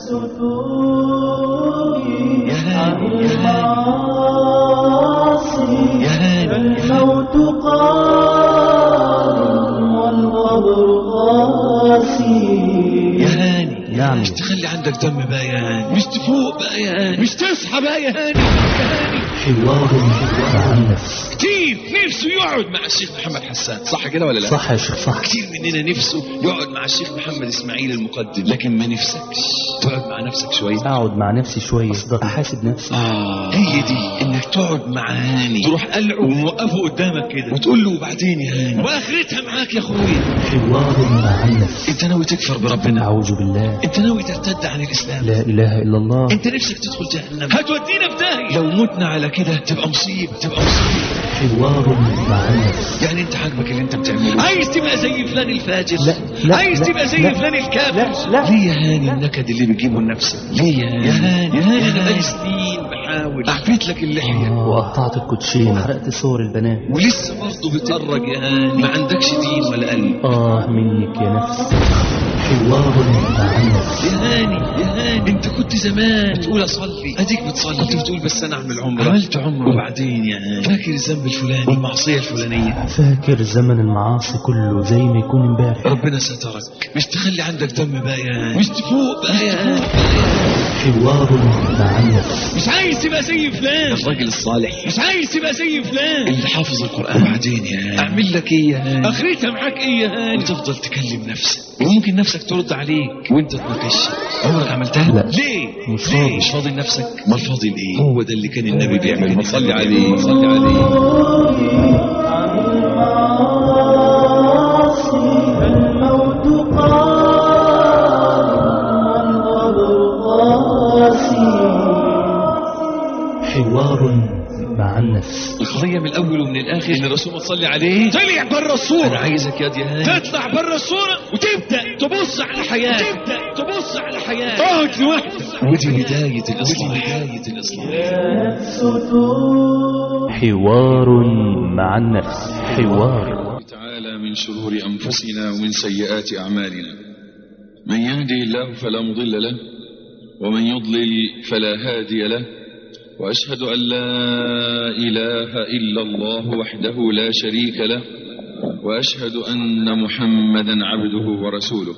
عن المعاصي الموت قال والقبر قاسي. يا هاني نعم. مش تخلي عندك دم بقى يا هاني، مش تفوق بقى يا هاني، مش تصحى بقى يا هاني. حوار مع النفس. كتير نفسه يقعد مع الشيخ محمد حسان، صح كده ولا لا؟ صح يا شيخ صح. كتير مننا نفسه يقعد مع الشيخ محمد اسماعيل المقدم، لكن ما نفسكش تقعد مع نفسك شويه. اقعد مع نفسي شويه اصدق احاسب نفسي. هي دي انك تقعد مع هاني، تروح قلعه وموقفه قدامك كده وتقول له وبعدين يا هاني واخرتها معاك يا اخويا. حوار مع النفس. انت ناوي تكفر بربنا؟ اعوذ بالله. انت ناوي ترتد عن الاسلام؟ لا اله الا الله. انت نفسك تدخل جهنم؟ هتودينا في داهيه. لو متنا على كده تبقى مصيبه، تبقى مصيبه. حوار مع النفس. يعني انت عاجبك اللي انت بتعمله؟ عايز تبقى زي فلان الفاجر؟ لا عايز تبقى زي فلان الكافر؟ لا. ليه يا هاني النكد اللي بتجيبه لنفسك؟ ليه يا هاني؟ يا هاني انا بقالي سنين بحاول اعفيت لك اللحيه وقطعت الكوتشين وحرقت صور البنات ولسه برضه بتهرج يا هاني، ما عندكش دين ولا قلب. منك يا نفس. حوار مع النفس. يا هاني انت كنت زمان بتقول اصلي، اديك بتصلي، كنت بتقول بس انا اعمل عمره، عملت عمره وبعدين يا هاني فاكر الذنب الفلاني والمعصيه الفلانيه؟ فاكر زمن المعاصي كله زي ما يكون امبارح. ربنا سترك، مش تخلي عندك دم بقى يا هاني، مش تفوق بقى يا هاني. حوار مع النفس. مش عايز تبقى زي فلان الراجل الصالح، مش عايز تبقى زي فلان اللي حافظ القرآن. وبعدين يا هاني اعمل لك ايه يا هاني؟ اخرتها معاك ايه يا هاني؟ وتفضل تكلم نفسك وممكن نفسك ترد عليك وانت تناقش. عمرك عملتها؟ لا. ليه؟ مش مش فاضي لنفسك؟ ما الفاضي لايه؟ هو ده اللي كان النبي بيعمله. صلي عليه صلي عليه. عن المعاصي الموت قال والقبر قاسي. حوار مع النفس. القضية من الأول ومن الآخر إن الرسول ما تصلي عليه طلع بره الصورة. أنا عايزك يا هاني تطلع بره الصورة وتبدأ تبص على حياتك، اقعد لوحدك. ودي بداية الإصلاح. حوار مع النفس. حوار تعالى من شرور أنفسنا ومن سيئات أعمالنا، من يهدي الله فلا مضل له ومن يضلل فلا هادي له، وأشهد أن لا إله إلا الله وحده لا شريك له، وأشهد أن محمدا عبده ورسوله.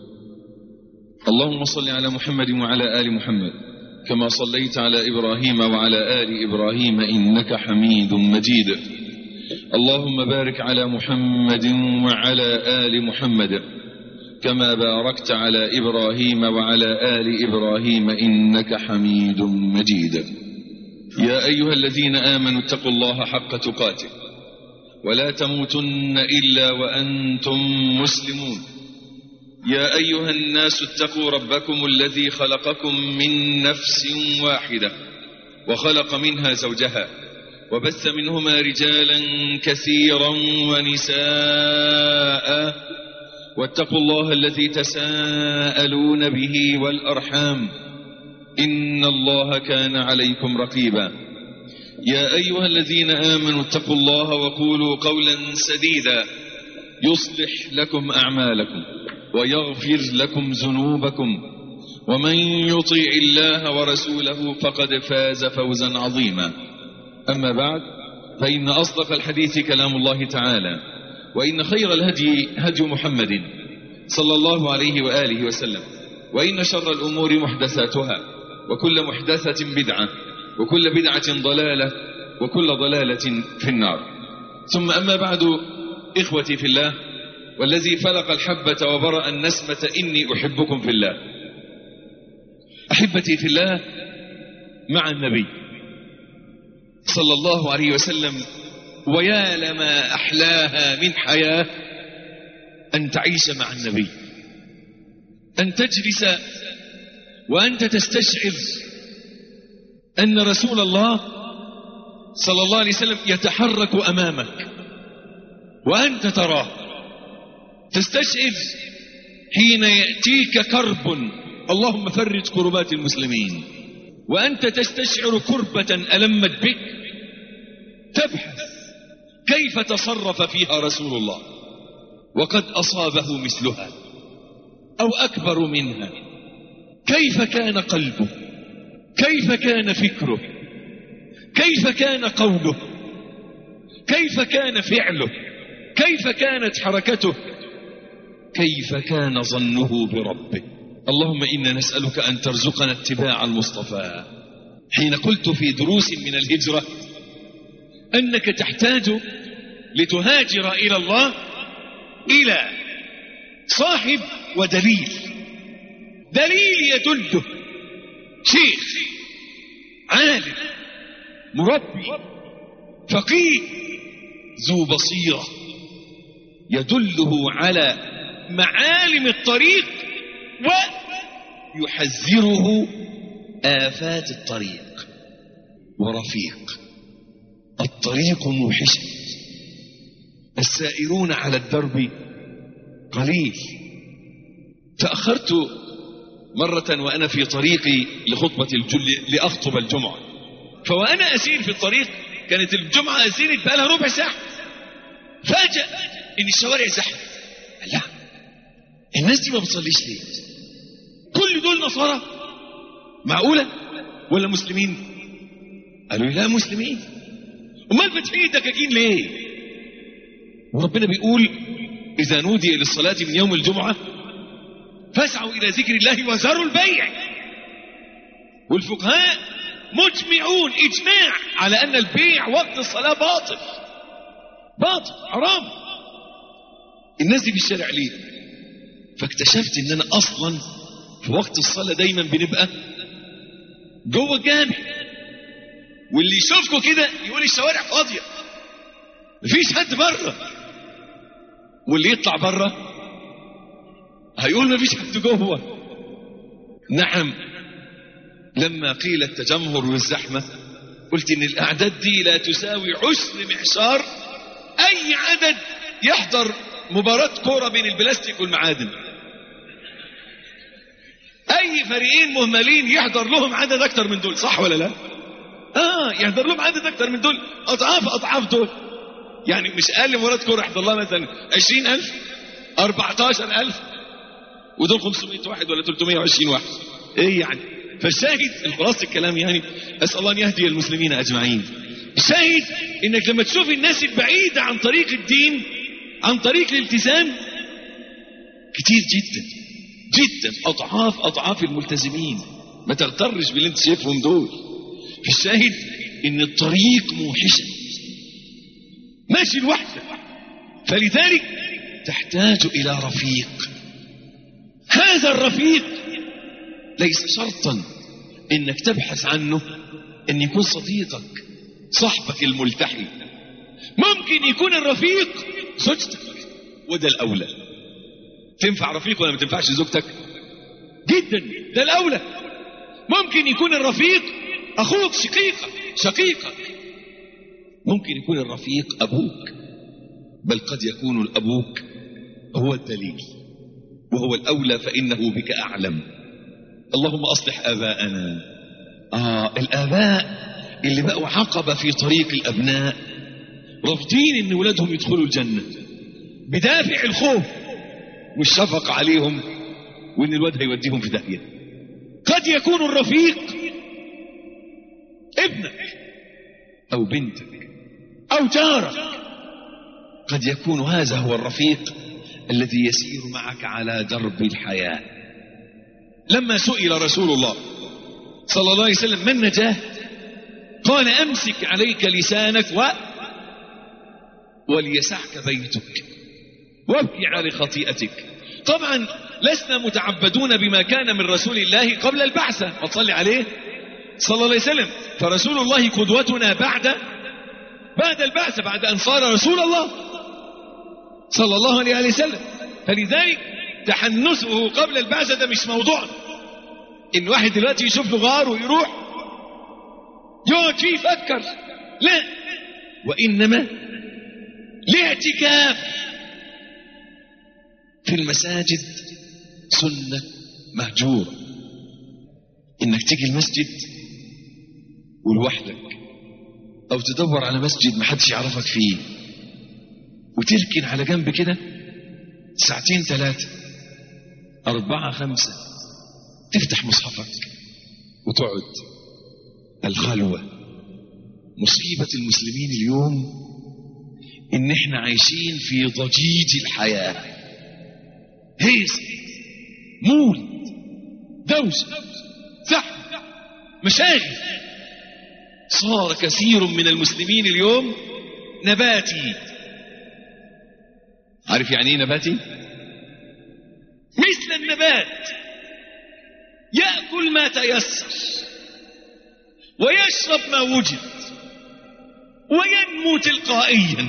اللهم صل على محمد وعلى آل محمد كما صليت على إبراهيم وعلى آل إبراهيم إنك حميد مجيد. اللهم بارك على محمد وعلى آل محمد كما باركت على إبراهيم وعلى آل إبراهيم إنك حميد مجيد. يا أيها الذين آمنوا اتقوا الله حق تقاته ولا تموتن إلا وأنتم مسلمون. يا أيها الناس اتقوا ربكم الذي خلقكم من نفس واحدة وخلق منها زوجها وبث منهما رجالا كثيرا ونساء، واتقوا الله الذي تساءلون به والأرحام إن الله كان عليكم رقيبا. يا أيها الذين آمنوا اتقوا الله وقولوا قولا سديدا يصلح لكم أعمالكم ويغفر لكم ذنوبكم، ومن يطيع الله ورسوله فقد فاز فوزا عظيما. أما بعد، فإن أصدق الحديث كلام الله تعالى، وإن خير الهدي هدي محمد صلى الله عليه وآله وسلم، وإن شر الأمور محدثاتها، وكل محدثة بدعة، وكل بدعة ضلالة، وكل ضلالة في النار. ثم أما بعد، إخوتي في الله، والذي فلق الحبة وبرأ النسمة إني أحبكم في الله. أحبتي في الله، مع النبي صلى الله عليه وسلم، ويا لما أحلاها من حياة أن تعيش مع النبي، أن تجلس وأنت تستشعر أن رسول الله صلى الله عليه وسلم يتحرك أمامك وأنت تراه. تستشعر حين يأتيك كرب، اللهم فرج كربات المسلمين، وأنت تستشعر كربة ألمت بك، تبحث كيف تصرف فيها رسول الله وقد أصابه مثلها أو أكبر منها كيف كان قلبه، كيف كان فكره، كيف كان قوله، كيف كان فعله، كيف كانت حركته، كيف كان ظنه بربه. اللهم إنا نسألك أن ترزقنا اتباع المصطفى. حين قلت في دروس من الهجرة أنك تحتاج لتهاجر إلى الله إلى صاحب ودليل، دليل يدله، شيخ عالم مربي فقيه ذو بصيرة يدله على معالم الطريق ويحذره آفات الطريق. ورفيق الطريق موحشة، السائرون على الدرب قليل. تأخرت مرة وأنا في طريقي لأخطب الجمعة، فوأنا أسير في الطريق كانت الجمعة أسيرت بقى لها ربع ساعة، فاجأ إن الشوارع زحمة. لا، الناس دي ما بتصليش ليه؟ كل دول نصارى؟ معقولة؟ ولا مسلمين؟ قالوا لا مسلمين. امال فاتحين دكاكين ليه؟ وربنا بيقول إذا نودي للصلاة من يوم الجمعة فاسعوا إلى ذكر الله وذروا البيع. والفقهاء مجمعون إجماع على أن البيع وقت الصلاة باطل، باطل حرام. الناس دي في الشارع ليه؟ فاكتشفت ان انا اصلا في وقت الصلاة دايما بنبقى جوه الجامع، واللي يشوفكوا كده يقول الشوارع فاضية مفيش حد بره، واللي يطلع بره هيقول مفيش حد جوه. نعم، لما قيل التجمهر والزحمة قلت ان الاعداد دي لا تساوي عشر معشار اي عدد يحضر مباراة كورة بين البلاستيك والمعادن. اي فريقين مهملين يحضر لهم عدد اكتر من دول، صح ولا لا؟ يحضر لهم عدد اكتر من دول، اضعاف دول. يعني مش اقل مباراة كورة يحضر لها مثلا 20,000 14,000 ودول 500 واحد ولا 320 واحد. ايه يعني؟ فالشاهد الخلاصة الكلام يعني اسأل الله ان يهدي المسلمين اجمعين. الشاهد انك لما تشوف الناس البعيدة عن طريق الدين، عن طريق الالتزام، كتير جدا جدا، اضعاف الملتزمين. ما تغترش باللي انت شايفهم دول. في الشاهد ان الطريق موحشة، ماشي لوحدك، فلذلك تحتاج الى رفيق. هذا الرفيق ليس شرطا انك تبحث عنه ان يكون صديقك صاحبك الملتحي. ممكن يكون الرفيق زوجتك، وده الاولى. تنفع رفيق ولا ما تنفعش زوجتك؟ جدا، ده الاولى. ممكن يكون الرفيق اخوك، شقيقك. ممكن يكون الرفيق ابوك، بل قد يكون الابوك هو الدليل وهو الاولى، فانه بك اعلم. اللهم اصلح اباءنا. الاباء اللي بقوا عقبة في طريق الابناء، رافضين ان ولادهم يدخلوا الجنة بدافع الخوف والشفقة عليهم، وان الواد هيوديهم في داهية. قد يكون الرفيق ابنك او بنتك او جارك، قد يكون هذا هو الرفيق الذي يسير معك على درب الحياة. لما سئل رسول الله صلى الله عليه وسلم ما النجاة، قال امسك عليك لسانك وليسعك بيتك وابكي على خطيئتك. طبعا لسنا متعبدون بما كان من رسول الله قبل البعثة، وصلي عليه صلى الله عليه وسلم. فرسول الله قدوتنا بعد البعثة، بعد أن صار رسول الله صلى الله عليه وسلم. فلذلك تحنسه قبل البعثة ده مش موضوع إن واحد دلوقتي يشوف له غار ويروح يقعد فيه يفكر، لا، وإنما الاعتكاف في المساجد سنة مهجورة. إنك تيجي المسجد ولوحدك، أو تدور على مسجد محدش يعرفك فيه وتركن على جنب كده 2 3 4 5 تفتح مصحفك وتقعد. الخلوة. مصيبة المسلمين اليوم ان احنا عايشين في ضجيج الحياة، هيص، مولد، دوشة، زحمة، مشاغل. صار كثير من المسلمين اليوم نباتي. عارف يعني ايه نباتي؟ مثل النبات، يأكل ما تيسر ويشرب ما وجد وينمو تلقائيا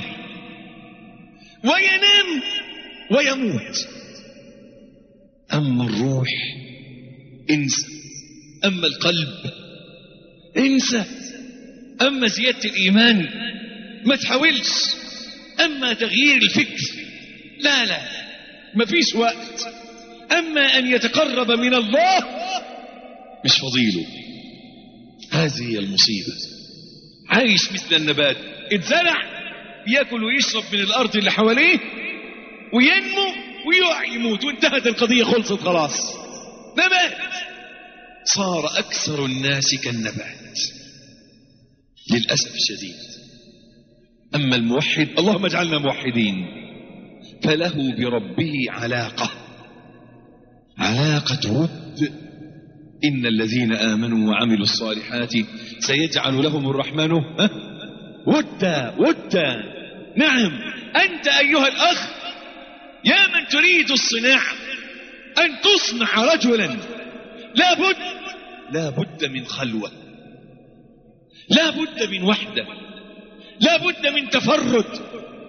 وينام ويموت. أما الروح انسى، أما القلب انسى، أما زيادة الإيمان ما تحاولش، أما تغيير الفكر لا ما فيش وقت، أما أن يتقرب من الله مش فضيله. هذه هي المصيبة. عايش مثل النبات، اتزرع يأكل ويشرب من الأرض اللي حواليه وينمو ويقع يموت وانتهت القضية، خلصت خلاص. نبات. صار أكثر الناس كالنبات للأسف الشديد. أما الموحد، اللهم اجعلنا موحدين، فله بربه علاقة ود. إن الذين آمنوا وعملوا الصالحات سيجعل لهم الرحمن ودا. نعم، أنت أيها الأخ يا من تريد الصناعة أن تصنع رجلا، لا بد من خلوة، لا بد من وحدة، لا بد من تفرد،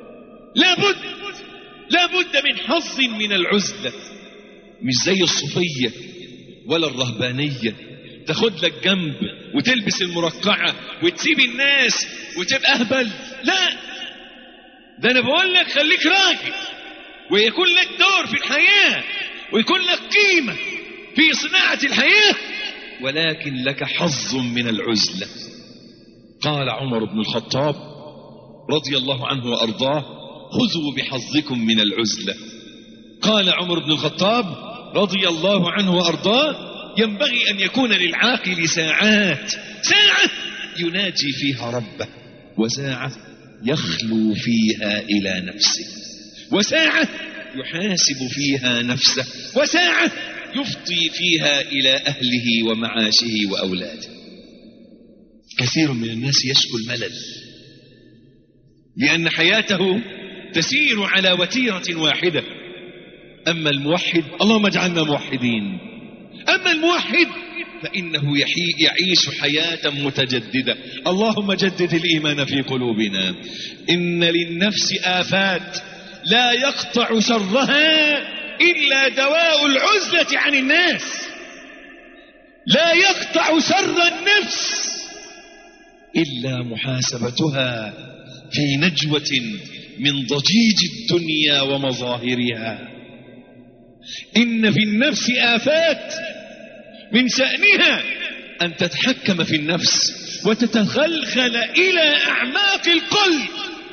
لا بد من حظ من العزلة. مش زي الصوفية ولا الرهبانية تاخد لك جنب وتلبس المرقعة وتسيب الناس وتبقى أهبل. لا، ده أنا بقول لك خليك راجل ويكون لك دور في الحياة ويكون لك قيمة في صناعة الحياة، ولكن لك حظ من العزلة. قال عمر بن الخطاب رضي الله عنه وأرضاه: خذوا بحظكم من العزلة. قال عمر بن الخطاب رضي الله عنه وأرضاه: ينبغي أن يكون للعاقل ساعة يناجي فيها ربه، وساعة يخلو فيها إلى نفسه، وساعة يحاسب فيها نفسه، وساعة يفضي فيها إلى أهله ومعاشه وأولاده. كثير من الناس يشكو الملل لأن حياته تسير على وتيرة واحدة. أما الموحد، اللهم اجعلنا موحدين، أما الموحد فإنه يعيش حياة متجددة. اللهم جدد الإيمان في قلوبنا. إن للنفس آفات لا يقطع شرها إلا دواء العزلة عن الناس. لا يقطع شر النفس إلا محاسبتها في نجوة من ضجيج الدنيا ومظاهرها. إن في النفس آفات من شأنها أن تتحكم في النفس وتتخلخل إلى أعماق القلب،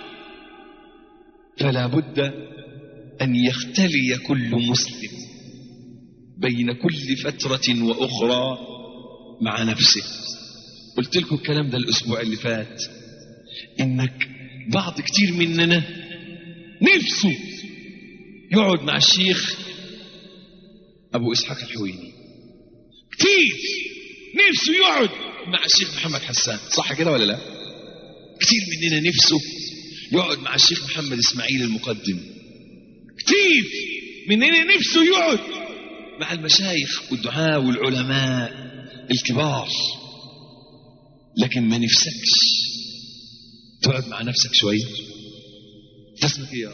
فلا بد أن يختلي كل مسلم بين كل فترة وأخرى مع نفسه. قلت لكم الكلام ده الأسبوع اللي فات، إنك بعض كتير مننا نفسه يقعد مع الشيخ أبو إسحاق الحويني، كتير نفسه يقعد مع الشيخ محمد حسان، صح كده ولا لا؟ كتير مننا نفسه يقعد مع الشيخ محمد إسماعيل المقدم، كتير مننا نفسه يقعد مع المشايخ والدعاء والعلماء الكبار، لكن ما نفسكش تقعد مع نفسك شوية. اسمك ايه يا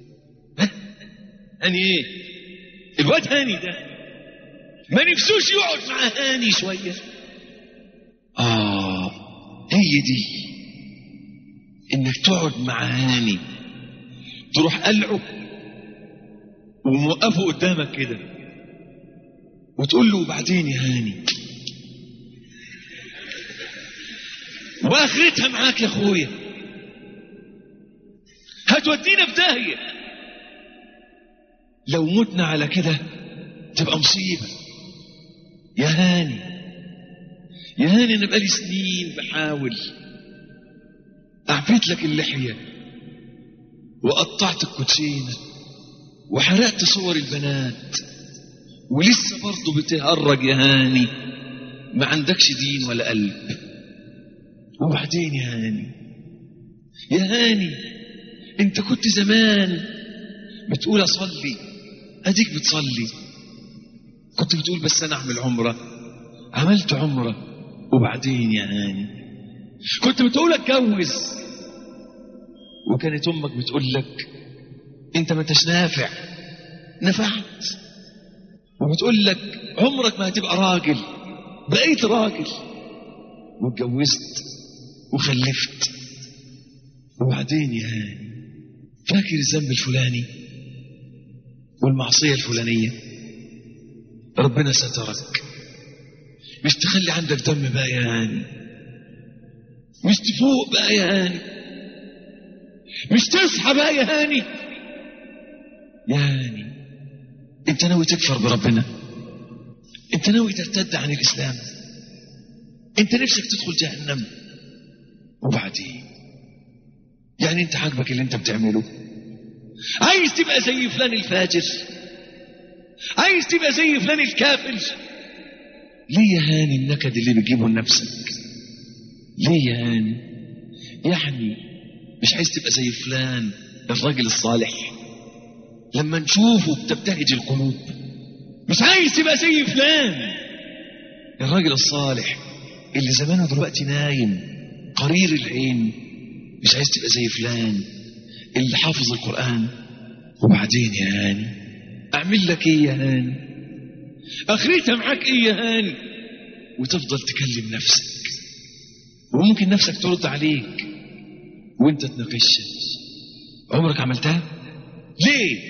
هاني؟ ايه الواد هاني ده ما نفسوش يقعد مع هاني شوية؟ هي دي، انك تقعد مع هاني تروح قلعه وموقفه قدامك كده وتقول له: وبعدين يا هاني، واخرتها معاك يا اخويا، هتودينا في داهية. لو متنا على كده تبقى مصيبة. يا هاني أنا بقالي سنين بحاول أعفيت لك اللحية وقطعت الكوتشينة وحرقت صور البنات ولسه برضه بتهرج يا هاني، ما عندكش دين ولا قلب. وبعدين يا هاني انت كنت زمان بتقول اصلي، اديك بتصلي. كنت بتقول بس انا اعمل عمرة، عملت عمرة. وبعدين يا هاني كنت بتقول اتجوز، وكانت امك بتقول لك انت ما انتش نافع، نفعت. وبتقول لك عمرك ما هتبقى راجل، بقيت راجل واتجوزت وخلفت. وبعدين يا هاني فاكر الذنب الفلاني والمعصية الفلانية؟ ربنا سترك. مش تخلي عندك دم بقى يا هاني، مش تفوق بقى يا هاني، مش تصحى بقى يا هاني. يا هاني انت ناوي تكفر بربنا؟ انت ناوي ترتد عن الاسلام؟ انت نفسك تدخل جهنم؟ وبعدين يعني انت عاجبك اللي انت بتعمله؟ عايز تبقى زي فلان الفاجر؟ عايز تبقى زي فلان الكافر؟ ليه يا هاني النكد اللي بتجيبه لنفسك؟ ليه يا هاني؟ يعني مش عايز تبقى زي فلان الراجل الصالح لما نشوفه بتبتهج القلوب؟ مش عايز تبقى زي فلان الراجل الصالح اللي زمانه دلوقتي نايم قرير العين؟ مش عايز تبقى زي فلان اللي حافظ القرآن؟ وبعدين يا هاني اعمل لك ايه يا هاني؟ اخرتها معاك ايه يا هاني؟ وتفضل تكلم نفسك، وممكن نفسك ترد عليك وانت تناقشها. عمرك عملتها؟ ليه؟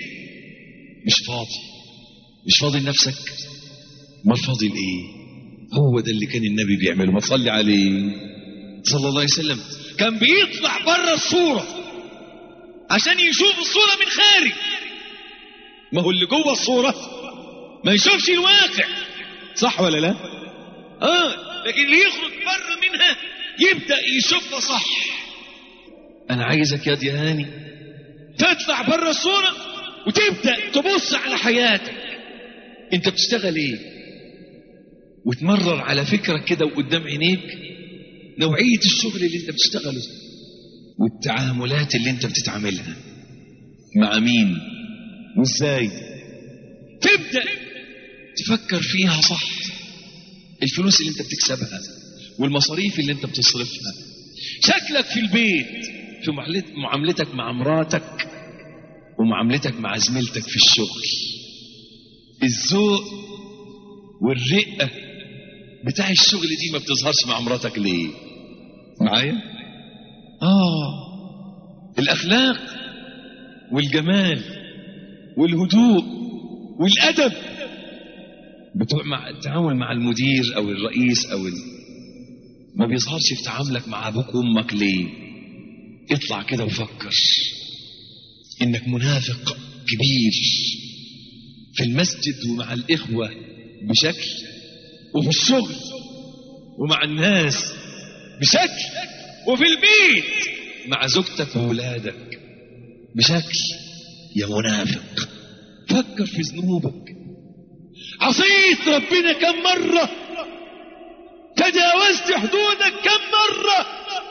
مش فاضي لنفسك؟ ما فاضي لايه؟ هو ده اللي كان النبي بيعمله، ما تصلي عليه صلى الله عليه وسلم. كان بيطلع بره الصورة عشان يشوف الصورة من خارج. ما هو اللي جوه الصورة ما يشوفش الواقع، صح ولا لا؟ لكن اللي يخرج بره منها يبدأ يشوفها صح. انا عايزك يا هاني تطلع بره الصورة وتبدأ تبص على حياتك. انت بتشتغل ايه؟ وتمرر على فكرك كده وقدام عينيك نوعية الشغل اللي انت بتشتغله والتعاملات اللي انت بتتعاملها مع مين وازاي. تبدأ تفكر فيها صح. الفلوس اللي انت بتكسبها والمصاريف اللي انت بتصرفها، شكلك في البيت، في معاملتك مع مراتك ومعاملتك مع زميلتك في الشغل، الذوق والرقة بتاع الشغل دي ما بتظهرش مع مراتك ليه؟ معايا؟ الأخلاق والجمال والهدوء والأدب بتوع مع التعامل مع المدير أو الرئيس ما بيظهرش في تعاملك مع أبوك وأمك ليه؟ اطلع كده وفكر إنك منافق كبير في المسجد ومع الإخوة بشكل، وفي الشغل ومع الناس بشكل، وفي البيت مع زوجتك وولادك بشكل. يا منافق فكر في ذنوبك. عصيت ربنا كم مرة؟ تجاوزت حدودك كم مرة؟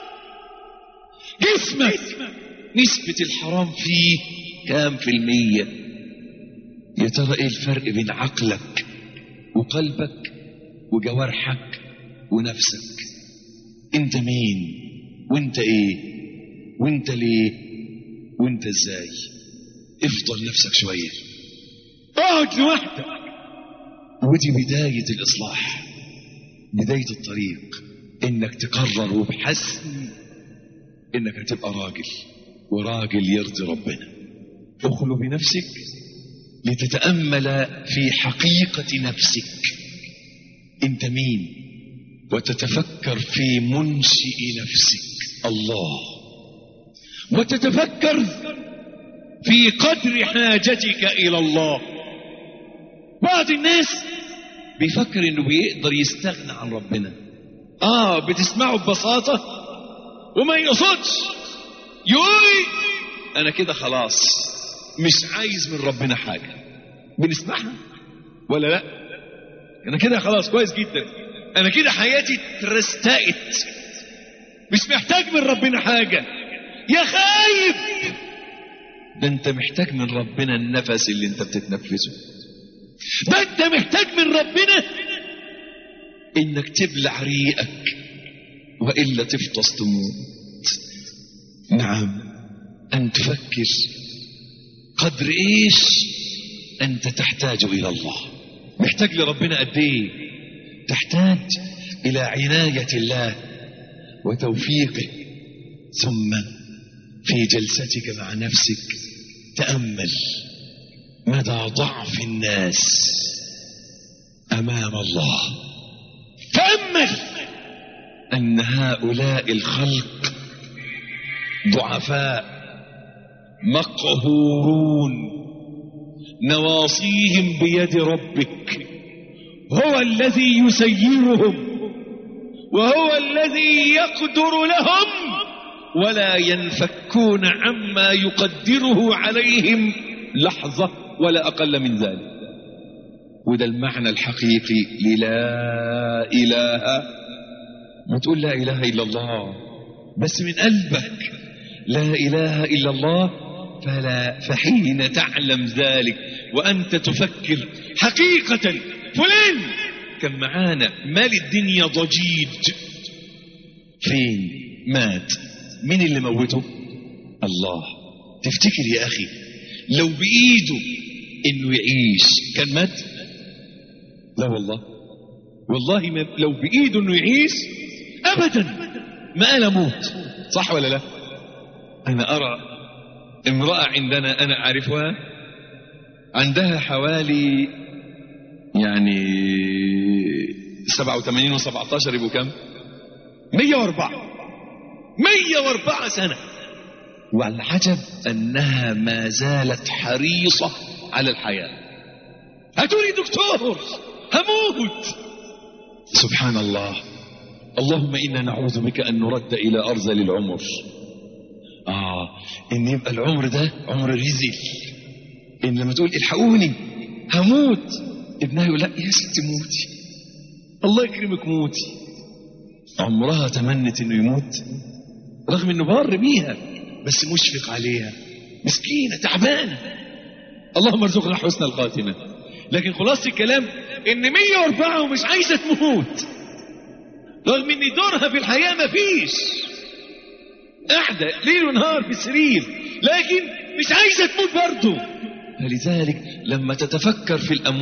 جسمك نسبة الحرام فيه كام في المية؟ يا ترى ايه الفرق بين عقلك وقلبك وجوارحك ونفسك؟ انت مين وانت ايه وانت ليه وانت ازاي؟ افضل نفسك شوية، اقعد لوحدك. ودي بداية الإصلاح، بداية الطريق، انك تقرر وبحسم انك هتبقى راجل، وراجل يرضي ربنا. اخلو بنفسك لتتأمل في حقيقة نفسك، انت مين، وتتفكر في منشئ نفسك الله، وتتفكر في قدر حاجتك إلى الله. بعض الناس بيفكر انه بيقدر يستغنى عن ربنا. بتسمعه ببساطة وما يقصدش، يقول انا كده خلاص مش عايز من ربنا حاجة. بنسمعها ولا لا؟ انا كده خلاص كويس جدا، انا كده حياتي ترستقت، مش محتاج من ربنا حاجة. يا خايب، ده انت محتاج من ربنا النفس اللي انت بتتنفسه، ده انت محتاج من ربنا انك تبلع ريقك وإلا تفطس تموت. نعم، أن تفكر قدر إيش أنت تحتاج إلى الله. محتاج لربنا قد إيه؟ تحتاج إلى عناية الله وتوفيقه. ثم في جلستك مع نفسك تأمل مدى ضعف الناس أمام الله. تأمل أن هؤلاء الخلق ضعفاء مقهورون، نواصيهم بيد ربك، هو الذي يسيرهم وهو الذي يقدر لهم، ولا ينفكون عما يقدره عليهم لحظة ولا أقل من ذلك. وده المعنى الحقيقي للا إله. ما تقول لا إله إلا الله بس من قلبك، لا إله إلا الله. فحين تعلم ذلك وأنت تفكر حقيقة، فلان كان معانا مال الدنيا ضجيج، فين مات؟ مين اللي موته؟ الله. تفتكر يا أخي لو بإيده إنه يعيش كان مات؟ لا والله، والله ما لو بإيده إنه يعيش أبدا ما قال أموت. صح ولا لا؟ أنا أرى امرأة عندنا أنا أعرفها، عندها حوالي 87 و17 يبقوا كم؟ 104 سنة. والعجب أنها ما زالت حريصة على الحياة. هاتولي دكتور هموت. سبحان الله. اللهم إنا نعوذ بك أن نرد إلى أرذل العمر. إن يبقى العمر ده عمر رزل. إن لما تقول الحقوني هموت، ابنها يقول لا يا ستي موتي، الله يكرمك موتي. عمرها تمنت إنه يموت رغم إنه بار بيها، بس مشفق عليها، مسكينة تعبانة. اللهم ارزقنا حسن الخاتمة. لكن خلاصة الكلام إن 104 ومش عايزة تموت، رغم إن دورها في الحياة مفيش، قاعدة ليل ونهار في السرير، لكن مش عايزة تموت برضه. فلذلك لما تتفكر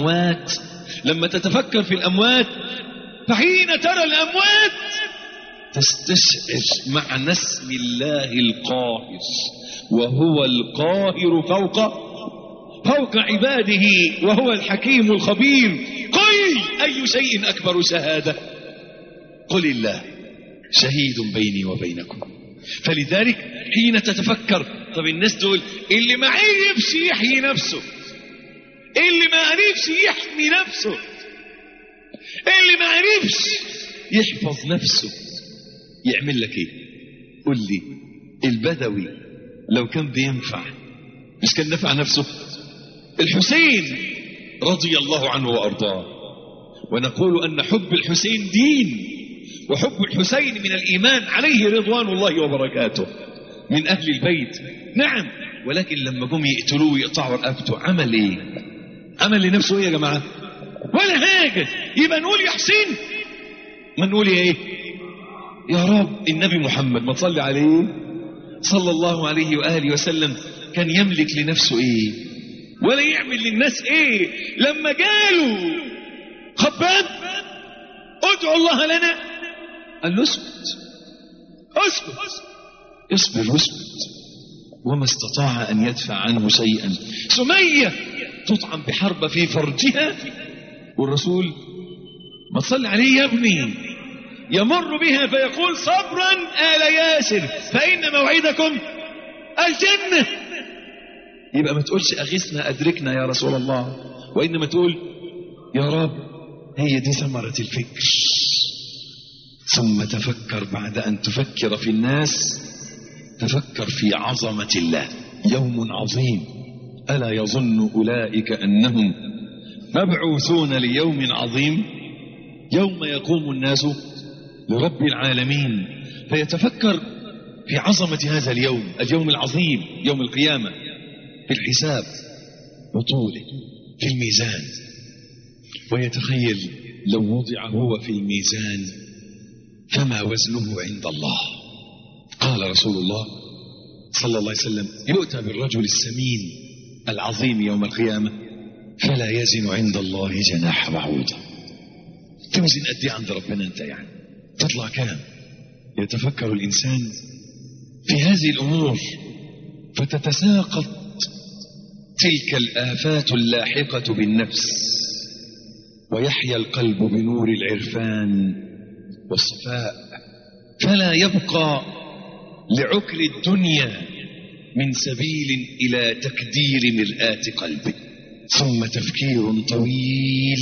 في الأموات، فحين ترى الأموات تستشعر معنى اسم الله القاهر، وهو القاهر فوق عباده، وهو الحكيم الخبير. قل أي شيء أكبر شهادة؟ قل الله شهيد بيني وبينكم. فلذلك حين تتفكر، طب الناس دول اللي ما عرفش يحيي نفسه، اللي ما عرفش يحمي نفسه، اللي ما عرفش يحفظ نفسه، يعمل لك ايه؟ قل لي. البدوي لو كان بينفع مش كان نفع نفسه؟ الحسين رضي الله عنه وأرضاه، ونقول أن حب الحسين دين، وحب الحسين من الإيمان، عليه رضوان الله وبركاته، من أهل البيت. نعم، ولكن لما جم يقتلوه ويقطعوا رقبته عمل ايه؟ عمل لنفسه ايه يا جماعة؟ ولا حاجة. يبقى نقول يا حسين، ما نقول ايه؟ يا رب. النبي محمد ما تصلي عليه صلى الله عليه وآله وسلم كان يملك لنفسه ايه ولا يعمل للناس ايه؟ لما قالوا خباب ادعوا الله لنا، قال له اسكت، اصبر واسكت، وما استطاع أن يدفع عنه شيئا. سمية تطعن بحرب في فرجها، والرسول ما تصلي عليه يا ابني يمر بها فيقول صبرا آل ياسر فإن موعدكم الجنة. يبقى ما تقولش أغثنا أدركنا يا رسول الله، وإنما تقول يا رب هي دي ثمرة الفكر. ثم تفكر بعد أن تفكر في الناس، تفكر في عظمة الله. يوم عظيم، ألا يظن أولئك أنهم مبعوثون ليوم عظيم يوم يقوم الناس لرب العالمين. فيتفكر في عظمة هذا اليوم العظيم، يوم القيامة، في الحساب وطوله، في الميزان. ويتخيل لو وضع هو في الميزان فما وزنه عند الله. قال رسول الله صلى الله عليه وسلم: يؤتى بالرجل السمين العظيم يوم القيامة فلا يزن عند الله جناح بعوضة. توزن قد ايه عند ربنا انت؟ يعني تطلع كام؟ يتفكر الإنسان في هذه الأمور فتتساقط تلك الآفات اللاحقة بالنفس، ويحيا القلب بنور العرفان والصفاء، فلا يبقى لعكر الدنيا من سبيل إلى تكدير مرآة قلبه. ثم تفكير طويل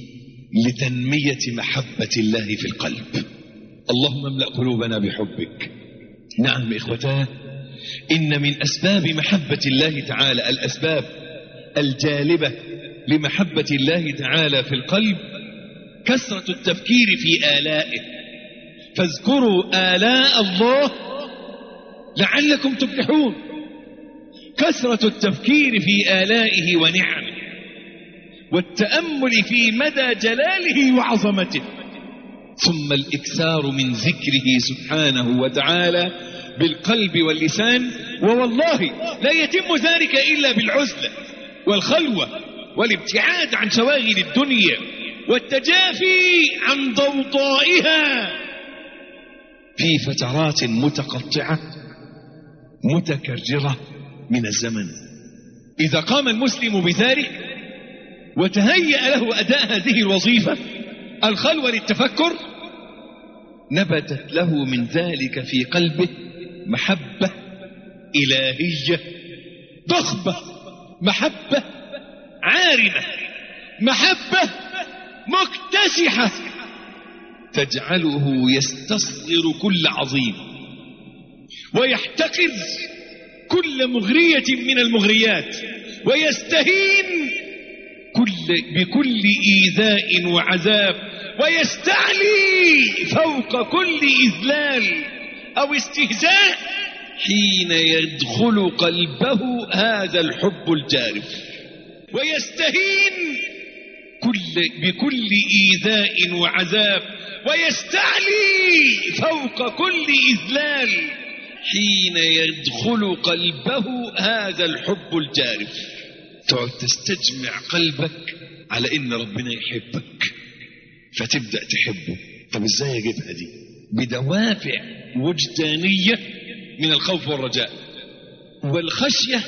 لتنمية محبة الله في القلب. اللهم املأ قلوبنا بحبك. نعم إخوتاه، إن من أسباب محبة الله تعالى، الأسباب الجالبة لمحبة الله تعالى في القلب، كثرة التفكير في آلائه. فاذكروا آلاء الله لعلكم تفلحون. كثرة التفكير في آلائه ونعمه، والتأمل في مدى جلاله وعظمته، ثم الإكثار من ذكره سبحانه وتعالى بالقلب واللسان. ووالله لا يتم ذلك إلا بالعزلة والخلوة والابتعاد عن شواغل الدنيا والتجافي عن ضوضائها في فترات متقطعة متكررة من الزمن. إذا قام المسلم بذلك وتهيأ له أداء هذه الوظيفة، الخلوة للتفكر، نبتت له من ذلك في قلبه محبة إلهية ضخمة، محبة عارمة، محبة مكتسحة تجعله يستصغر كل عظيم ويحتقر كل مغرية من المغريات، ويستهين بكل إيذاء وعذاب، ويستعلي فوق كل إذلال أو استهزاء حين يدخل قلبه هذا الحب الجارف، ويستهين بكل إيذاء وعذاب، ويستعلي فوق كل إذلال حين يدخل قلبه هذا الحب الجارف. تقعد تستجمع قلبك على إن ربنا يحبك فتبدأ تحبه. طب إزاي أجيبها دي؟ بدوافع وجدانية من الخوف والرجاء والخشية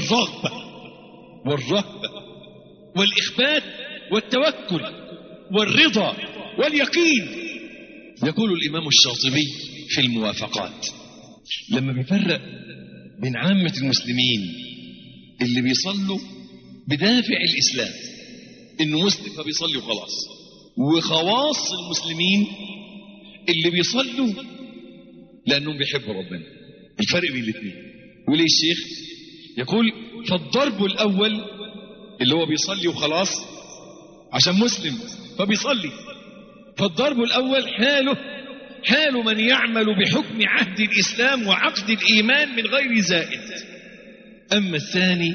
والرهبة والإخبات والتوكل والرضا واليقين. يقول الإمام الشاطبي في الموافقات لما بيفرق بين عامة المسلمين اللي بيصلوا بدافع الإسلام إنه مسلم فبيصلي وخلاص، وخواص المسلمين اللي بيصلوا لأنهم بيحبوا ربنا، الفرق بين الاثنين. وليه الشيخ يقول: فالضرب الأول اللي هو بيصلي وخلاص عشان مسلم فبيصلي، فالضرب الأول حال من يعمل بحكم عهد الإسلام وعقد الإيمان من غير زائد. أما الثاني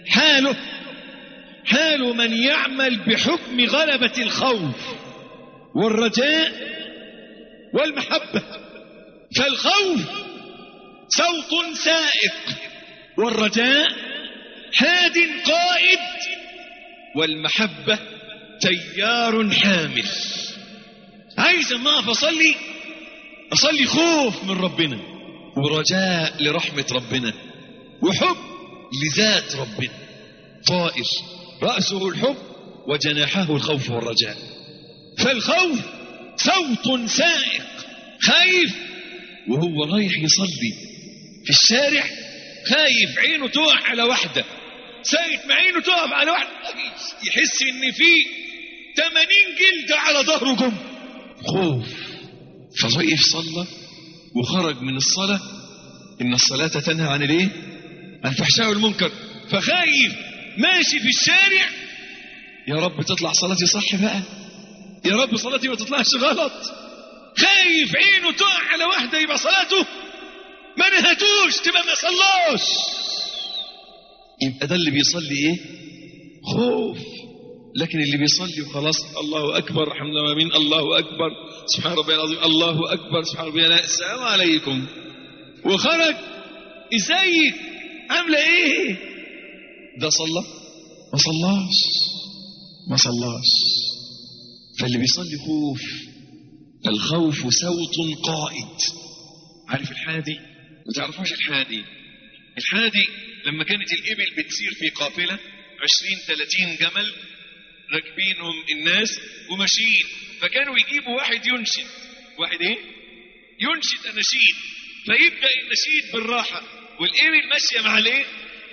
حال من يعمل بحكم غلبة الخوف والرجاء والمحبة. فالخوف صوت سائق، والرجاء حاد قائد، والمحبة تيار حامل. عايز ما أصلي خوف من ربنا، ورجاء لرحمة ربنا، وحب لذات ربنا. طائر رأسه الحب وجناحه الخوف والرجاء. فالخوف صوت سائق، خايف وهو رايح يصلي في الشارع، خايف عينه تقع على واحدة، سايت مع عينه تقف على واحدة، يحس ان في 80 جلدة على ظهره جم، خوف. فوقف صلى وخرج من الصلاة، إن الصلاة تنهى عن الايه؟ عن الفحشاء والمنكر. فخايف ماشي في الشارع، يا رب تطلع صلاتي صح بقى، يا رب صلاتي ما تطلعش غلط. خايف عينه تقع على واحدة يبقى صلاته ما نهتوش، تبقى ما صلاش. يبقى ده اللي بيصلي ايه؟ خوف. لكن اللي بيصلي وخلاص الله اكبر الحمد لله امين الله اكبر سبحان ربي العظيم الله اكبر سبحان ربي العظيم السلام عليكم، وخرج ازيك عامله ايه، ده صلى؟ ما صلاش، ما صلاش. فاللي بيصلي خوف. الخوف صوت قائد. عارف الحادي؟ ما تعرفوش الحادي؟ الحادي لما كانت الإبل بتسير في قافلة 20-30 جمل راكبينهم الناس وماشيين، فكانوا يجيبوا واحد ينشد، واحد ايه؟ ينشد اناشيد، فيبدأ النشيد بالراحة والإبل ماشية مع الايه؟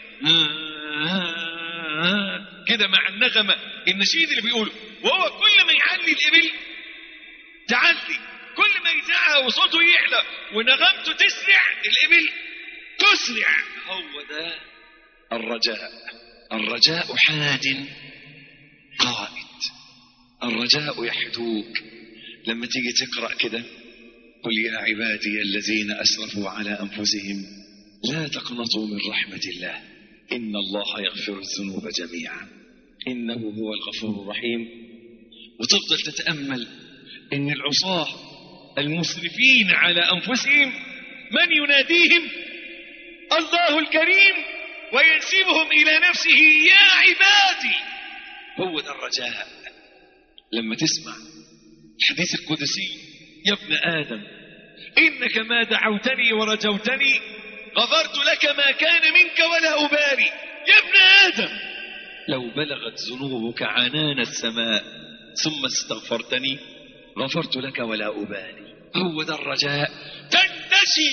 كده مع النغمة النشيد اللي بيقوله، وهو كل ما يعلي الإبل تعلي، كل ما يزعق وصوته يعلى ونغمته تسرع الإبل تسرع. هو ده الرجاء. الرجاء حاد قائد، الرجاء يحدوك. لما تيجي تقرأ كده قل يا عبادي الذين أسرفوا على أنفسهم لا تقنطوا من رحمة الله إن الله يغفر الذنوب جميعا إنه هو الغفور الرحيم، وتفضل تتأمل إن العصاة المسرفين على أنفسهم من يناديهم؟ الله الكريم، وينسبهم إلى نفسه يا عبادي. هو ده الرجاء. لما تسمع الحديث القدسي يا ابن آدم إنك ما دعوتني ورجوتني غفرت لك ما كان منك ولا أبالي. يا ابن آدم لو بلغت ذنوبك عنان السماء ثم استغفرتني غفرت لك ولا أبالي. هو ده الرجاء. تندشي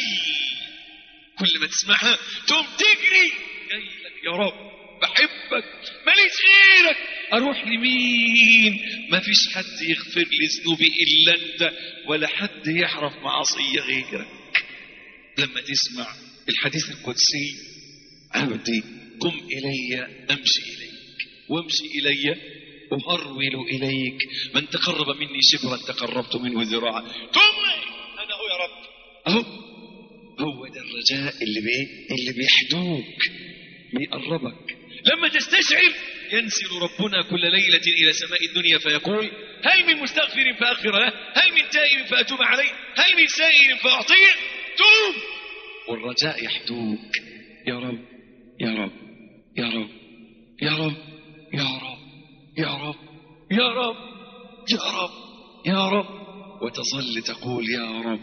كل ما تسمعها تقوم تجري جاي لك يا رب بحبك ماليش غيرك، اروح لمين؟ ما فيش حد يغفر لي ذنوبي الا انت، ولا حد يعرف معصيه غيرك. لما تسمع الحديث القدسي عبدي قم الي امشي اليك وامشي الي اهرول اليك من تقرب مني شبرا تقربت منه ذراعا. ثم انا هو يا رب. اهو هو ده الرجاء اللي بيحدوك بيقربك. لما تستشعر ينزل ربنا كل ليلة إلى سماء الدنيا فيقول هل من مستغفر فأغفر له، هل من تائب فأتوب عليه، هل من سائل فأعطيه. توب. والرجاء يحدوك. يا رب يا رب يا رب يا رب يا رب يا رب يا رب يا رب يا رب، وتظل تقول يا رب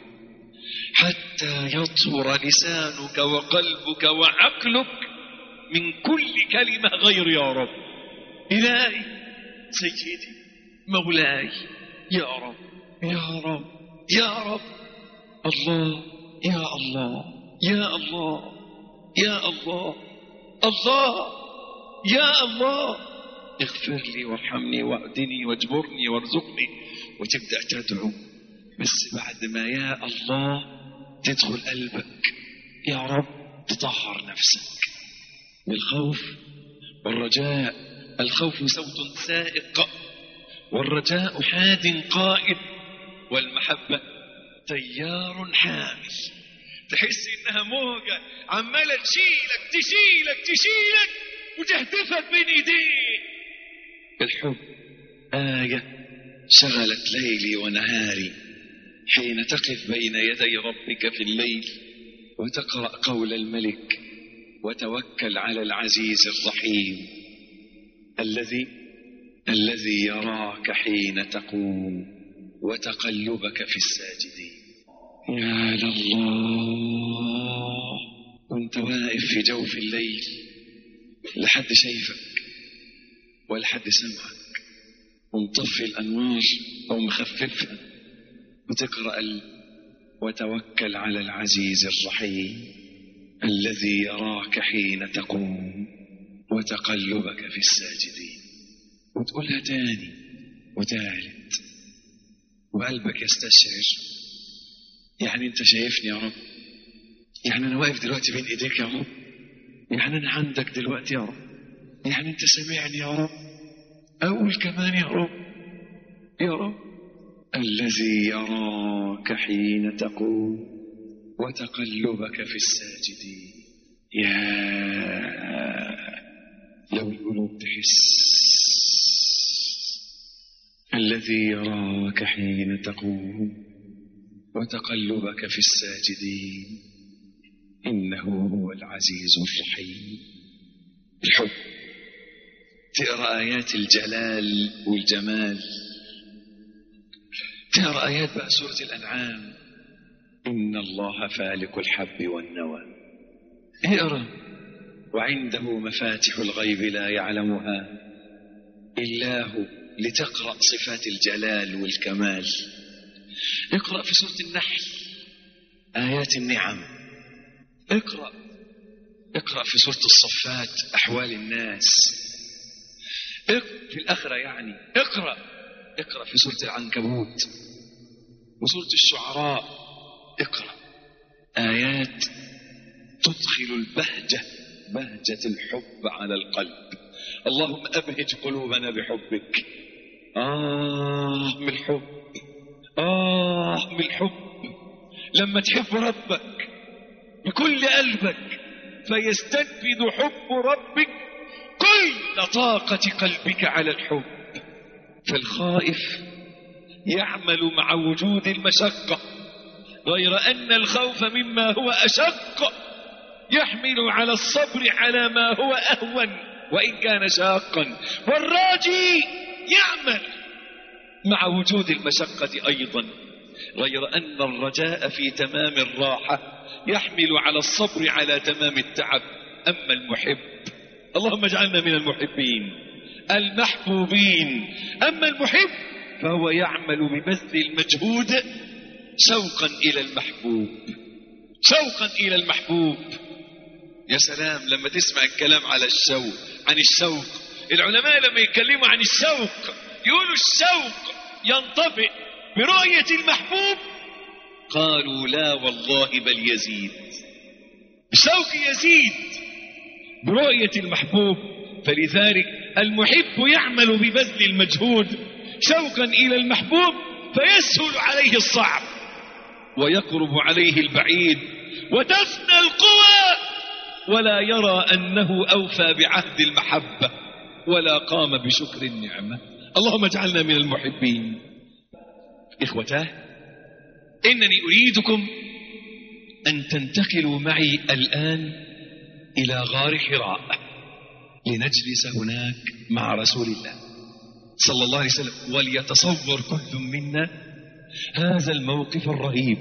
حتى يطهر لسانك وقلبك وعقلك من كل كلمة غير يا رب. إلهي سيدي مولاي يا رب يا رب يا رب. الله يا الله يا الله يا الله الله يا الله اغفر لي وارحمني واهدني واجبرني وارزقني. وتبدأ تدعو، بس بعد ما يا الله تدخل قلبك يا رب تطهر نفسك بالخوف والرجاء. الخوف صوت سائق، والرجاء حاد قائد، والمحبة تيار حامل. تحس انها موجة عمالة تشيلك تشيلك تشيلك وتهتفك بين ايديك. الحب آية شغلت ليلي ونهاري حين تقف بين يدي ربك في الليل وتقرأ قول الملك وتوكل على العزيز الرحيم الذي يراك حين تقوم وتقلبك في الساجدين. يا لله وانت واقف في جوف الليل لا حد شايفك ولا حد سمعك، ومطفي الأنوار أو مخففها وتقرأ وتوكل على العزيز الرحيم الذي يراك حين تقوم وتقلبك في الساجدين. وتقولها تاني وثالث، وقلبك يستشعر يعني انت شايفني يا رب، يعني انا واقف دلوقتي بين ايديك يا رب، يعني انا عندك دلوقتي يا رب، يعني انت سمعني يا رب. اقول كمان يا رب، يا رب الذي يراك حين تقوم وتقلبك في الساجدين. يا لو القلوب تحس الذي يراك حين تقوم وتقلبك في الساجدين إنه هو العزيز الرحيم. الحب، تقرأ آيات الجلال والجمال، تقرأ آيات بقى سورة الأنعام، إن الله فالق الحب والنوى، اقرأ وعنده مفاتح الغيب لا يعلمها إلا هو، لتقرأ صفات الجلال والكمال. اقرأ في سورة النحل آيات النعم، اقرأ في سورة الصفات أحوال الناس، في الآخرة يعني اقرأ في سورة العنكبوت وسورة الشعراء، اقرأ آيات تدخل بهجة الحب على القلب. اللهم أبهج قلوبنا بحبك. من الحب، من الحب، لما تحب ربك بكل قلبك فيستنفذ حب ربك كل طاقة قلبك على الحب. فالخائف يعمل مع وجود المشقة، غير أن الخوف مما هو أشق يحمل على الصبر على ما هو أهون وإن كان شاقا، والراجي يعمل مع وجود المشقة أيضا، غير أن الرجاء في تمام الراحة يحمل على الصبر على تمام التعب. أما المحب، اللهم اجعلنا من المحبين المحبوبين، أما المحب فهو يعمل ببذل المجهود شوقا إلى المحبوب، شوقا إلى المحبوب. يا سلام لما تسمع الكلام على الشوق، عن الشوق. العلماء لما يتكلموا عن الشوق يقولوا الشوق ينطفئ برؤية المحبوب، قالوا لا والله بل يزيد، الشوق يزيد برؤية المحبوب. فلذلك المحب يعمل ببذل المجهود شوقا إلى المحبوب، فيسهل عليه الصعب ويقرب عليه البعيد، وتفنى القوى ولا يرى أنه أوفى بعهد المحبة ولا قام بشكر النعمة. اللهم اجعلنا من المحبين. إخوتاه، إنني أريدكم أن تنتقلوا معي الآن إلى غار حراء لنجلس هناك مع رسول الله صلى الله عليه وسلم، وليتصور كل منا هذا الموقف الرهيب،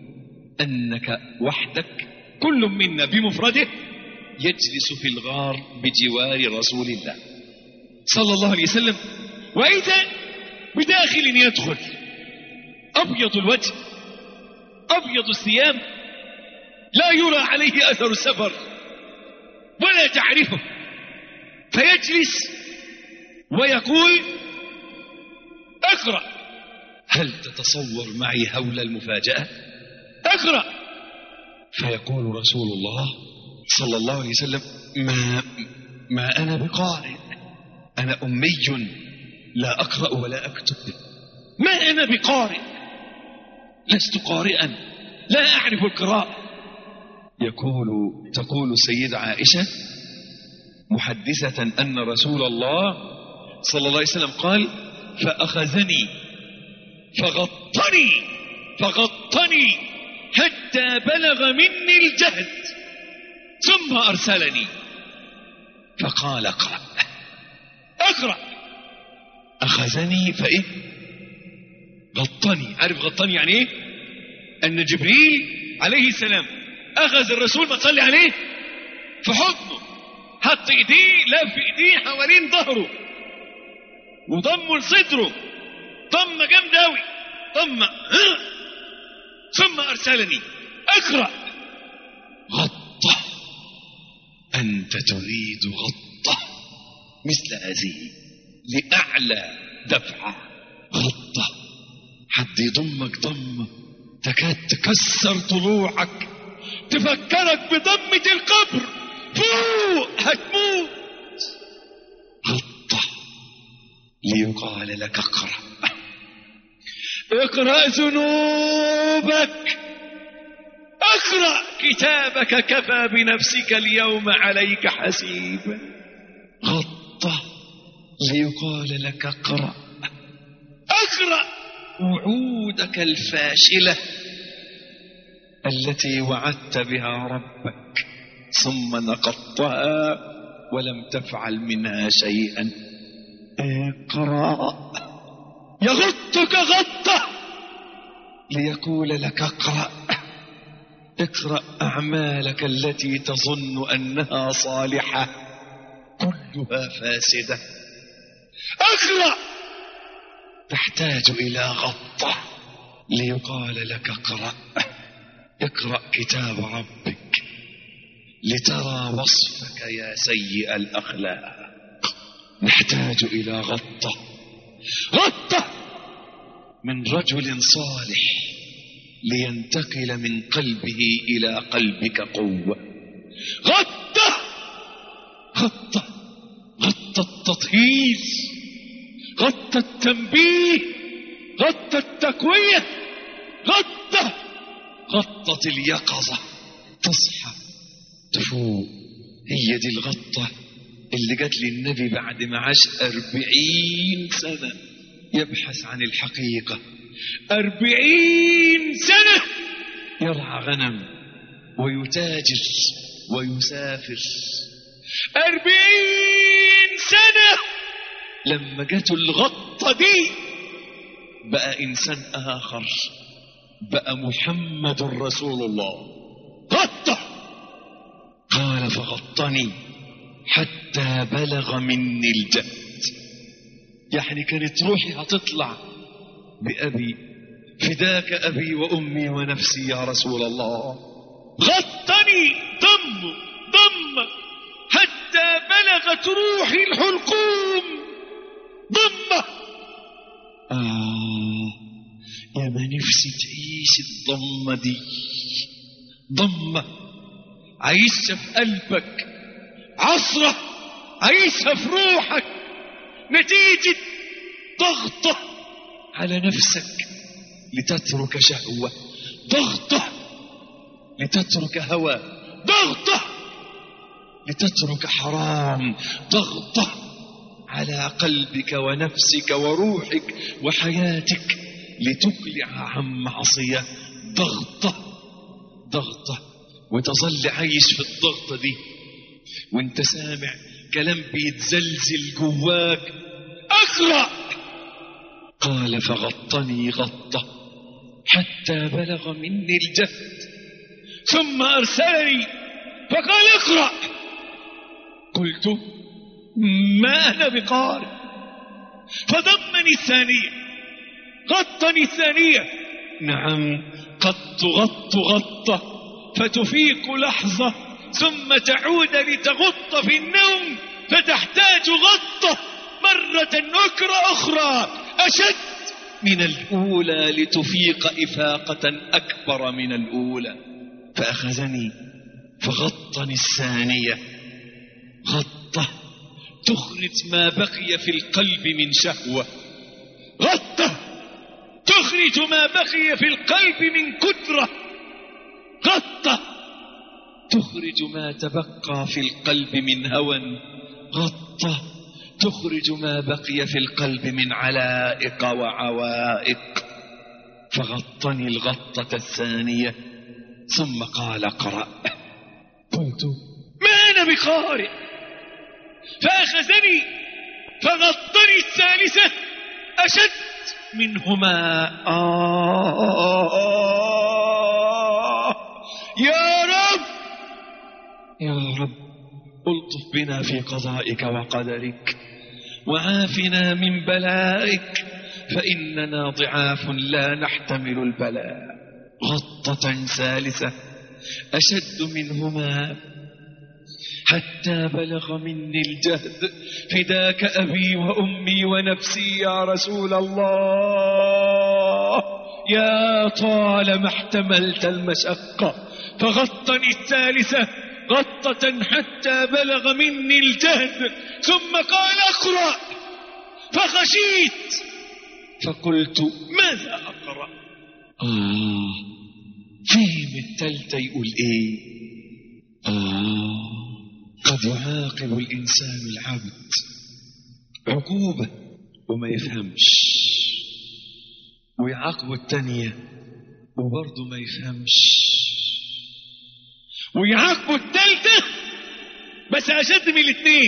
أنك وحدك كل منا بمفرده يجلس في الغار بجوار رسول الله صلى الله عليه وسلم، وإذا بداخل يدخل أبيض الوجه أبيض الثياب، لا يرى عليه أثر السفر ولا تعرفه، فيجلس ويقول اقرأ. هل تتصور معي هول المفاجأة؟ اقرأ. فيقول رسول الله صلى الله عليه وسلم ما أنا بقارئ، أنا أمي لا أقرأ ولا أكتب، ما أنا بقارئ، لست قارئا، لا أعرف القراءة. تقول السيدة عائشة محدثة أن رسول الله صلى الله عليه وسلم قال فأخذني فغطني حتى بلغ مني الجهد ثم أرسلني فقال اقرأ. أخذني فإيه؟ غطني. عارف غطني يعني إيه؟ أن جبريل عليه السلام أخذ الرسول ما تصلي عليه في حضنه، حط إيديه لف إيديه حوالين ظهره وضمه لصدره ضمة جامدة أوي، ضمة ثم أرسلني اقرأ. غطة، أنت تريد غطة مثل هذه لأعلى دفعة غطة، حد يضمك ضمة تكاد تكسر طلوعك، تفكرك بضمة القبر، فوق هتموت. غطة ليقال لك اقرأ، اقرأ ذنوبك، اقرأ كتابك، كفى بنفسك اليوم عليك حسيبا. غطة ليقال لك اقرأ، اقرأ وعودك الفاشلة التي وعدت بها ربك ثم نقضتها ولم تفعل منها شيئا. اقرأ، يغطك غطة ليقول لك اقرأ، اقرأ أعمالك التي تظن أنها صالحة كلها فاسدة. اقرأ، تحتاج إلى غطة ليقال لك اقرأ، اقرأ كتاب ربك لترى وصفك يا سيء الأخلاق. نحتاج إلى غطة، غطة من رجل صالح لينتقل من قلبه إلى قلبك قوة. غطة، غطة، غطة التطهير، غطة التنبيه، غطة التقوية، غطة، غطة اليقظة، تصحى تفوق. هي دي الغطة اللي جات للنبي بعد ما عاش 40 سنة يبحث عن الحقيقة. 40 سنة يرعى غنم ويتاجر ويسافر. 40 سنة لما جاته الغطة دي بقى إنسان آخر، بقى محمد رسول الله. غطة، قال فغطني حتى بلغ مني الجهد. يعني كانت روحي هتطلع بأبي، فداك أبي وأمي ونفسي يا رسول الله. غطني ضم حتى بلغت روحي الحلقوم ضمة. يا ما نفسي تعيش الضمة دي، ضمة عيشها في قلبك، عصرة عيشها في روحك، نتيجة ضغطة على نفسك لتترك شهوة، ضغطة لتترك هوى، ضغطة لتترك حرام، ضغطة على قلبك ونفسك وروحك وحياتك لتقلع عن معصية. ضغطة وتظل عايش في الضغطة دي وانت سامع كلام بيتزلزل جواك. اقرأ، قال فغطني غطة حتى بلغ مني الجهد ثم أرسلني فقال اقرأ. قلت ما أنا بقارئ، فضمني الثانية، غطني الثانية. نعم قد تغط غطة فتفيق لحظة ثم تعود لتغط في النوم، فتحتاج غطة مرة أخرى أشد من الأولى لتفيق إفاقة أكبر من الأولى. فأخذني فغطني الثانية، غطة تخرج ما بقي في القلب من شهوة، غطة تخرج ما بقي في القلب من كدرة، غطة تخرج ما تبقى في القلب من هوى، غطة تخرج ما بقي في القلب من علائق وعوائق. فغطني الغطة الثانية ثم قال اقرأ. قلت ما أنا بقارئ، فأخذني فغطني الثالثة أشد منهما. يا رب ألطف بنا في قضائك وقدرك وعافنا من بلائك فإننا ضعاف لا نحتمل البلاء. غطة ثالثة أشد منهما حتى بلغ مني الجهد فداك أبي وأمي ونفسي يا رسول الله. يا طال ما احتملت المشقة. فغطني الثالثة غطة حتى بلغ مني الجهد ثم قال اقرأ. فخشيت فقلت ماذا أقرأ؟ فهم التالتة يقول ايه؟ قد يعاقب الإنسان العبد عقوبة وما يفهمش، ويعاقب التانية وبرضه ما يفهمش، ويعاقب التالتة بس أشد من الاثنين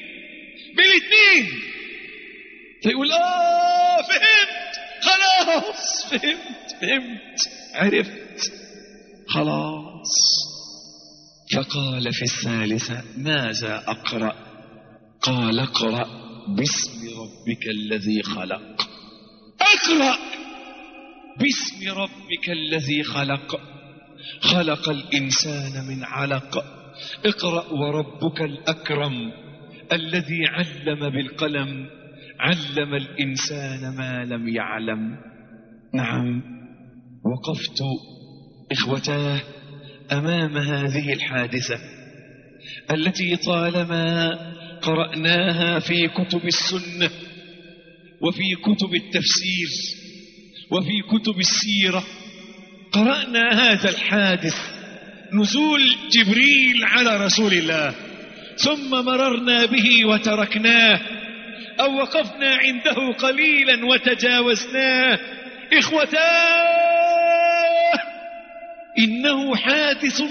فيقول فهمت خلاص، فهمت عرفت خلاص. فقال في الثالثة ماذا أقرأ؟ قال اقرأ باسم ربك الذي خلق. اقرأ باسم ربك الذي خلق. خلق الإنسان من علق. اقرأ وربك الأكرم الذي علم بالقلم علم الإنسان ما لم يعلم. نعم، وقفت إخوتاه أمام هذه الحادثة التي طالما قرأناها في كتب السنة وفي كتب التفسير وفي كتب السيرة. قرأنا هذا الحادث نزول جبريل على رسول الله، ثم مررنا به وتركناه أو وقفنا عنده قليلا وتجاوزناه. إخوتاه، إنه حادث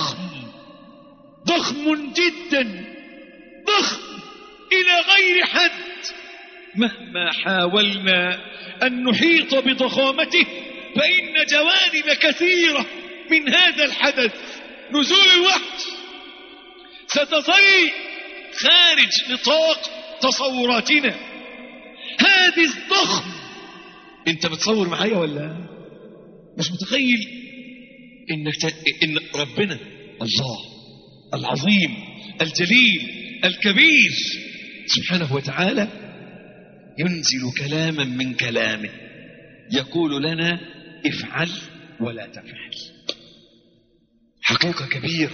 ضخم جدا، ضخم إلى غير حد. مهما حاولنا أن نحيط بضخامته فإن جوانب كثيرة من هذا الحدث نزول الوحي ستظل خارج نطاق تصوراتنا. حادث ضخم. انت بتصور معايا ولا مش متخيل ان ربنا الله العظيم الجليل الكبير سبحانه وتعالى ينزل كلاما من كلامه يقول لنا افعل ولا تفعل. حقيقة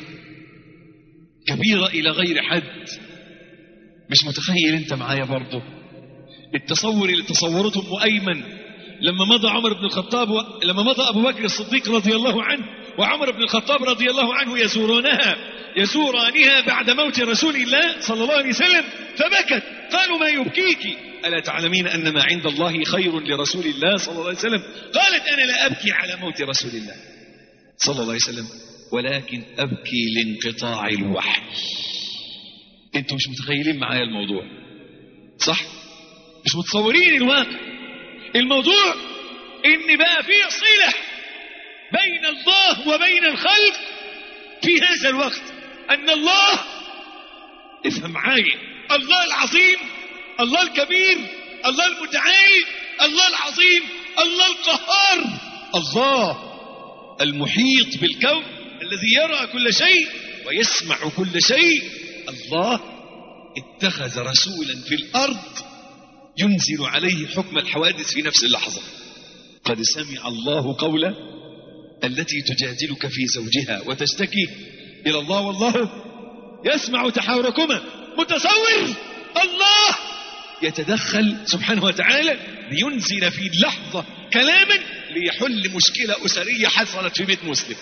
كبيرة إلى غير حد. مش متخيل انت معايا برضه التصور اللي تصورته ام ايمن لما مضى عمر بن الخطاب لما مضى ابو بكر الصديق رضي الله عنه وعمر بن الخطاب رضي الله عنه يزورانها بعد موت رسول الله صلى الله عليه وسلم، فبكت. قالوا ما يبكيك؟ ألا تعلمين أن ما عند الله خير لرسول الله صلى الله عليه وسلم؟ قالت أنا لا أبكي على موت رسول الله صلى الله عليه وسلم ولكن أبكي لانقطاع الوحي. انتوا مش متخيلين معايا الموضوع صح؟ مش متصورين الواقع. الموضوع ان بقى فيه صلة بين الله وبين الخلق في هذا الوقت. ان الله، افهم معايا، الله العظيم، الله الكبير، الله المتعالي، الله العظيم، الله القهار، الله المحيط بالكون الذي يرى كل شيء ويسمع كل شيء. الله اتخذ رسولا في الأرض ينزل عليه حكم الحوادث في نفس اللحظة. قد سمع الله قوله التي تجادلك في زوجها وتشتكي إلى الله والله يسمع تحاوركما. متصور الله يتدخل سبحانه وتعالى لينزل في اللحظة كلاما ليحل مشكلة أسرية حصلت في بيت مسلم.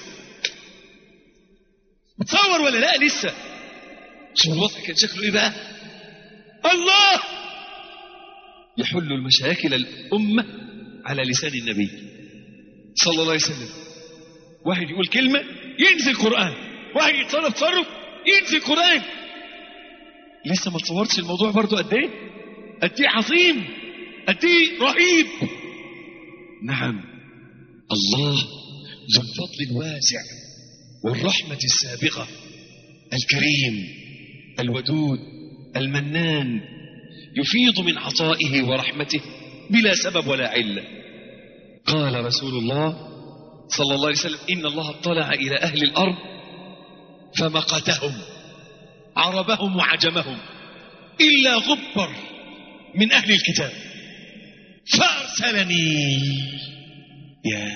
متصور ولا لا؟ لسه شوف الوضع كان شكله ايه بقى. الله يحل المشاكل الأمة على لسان النبي صلى الله عليه وسلم. واحد يقول كلمة ينزل قرآن، واحد يتصرف تصرف ينزل قرآن. لسه ما تصورتش الموضوع برضو قد ايه عظيم، قد ايه رهيب. نعم، الله ذو الفضل الواسع والرحمة السابقة، الكريم الودود المنان، يفيض من عطائه ورحمته بلا سبب ولا علة. قال رسول الله صلى الله عليه وسلم إن الله اطلع إلى أهل الأرض فمقتهم. عربهم وعجمهم إلا غبر من أهل الكتاب فأرسلني. يا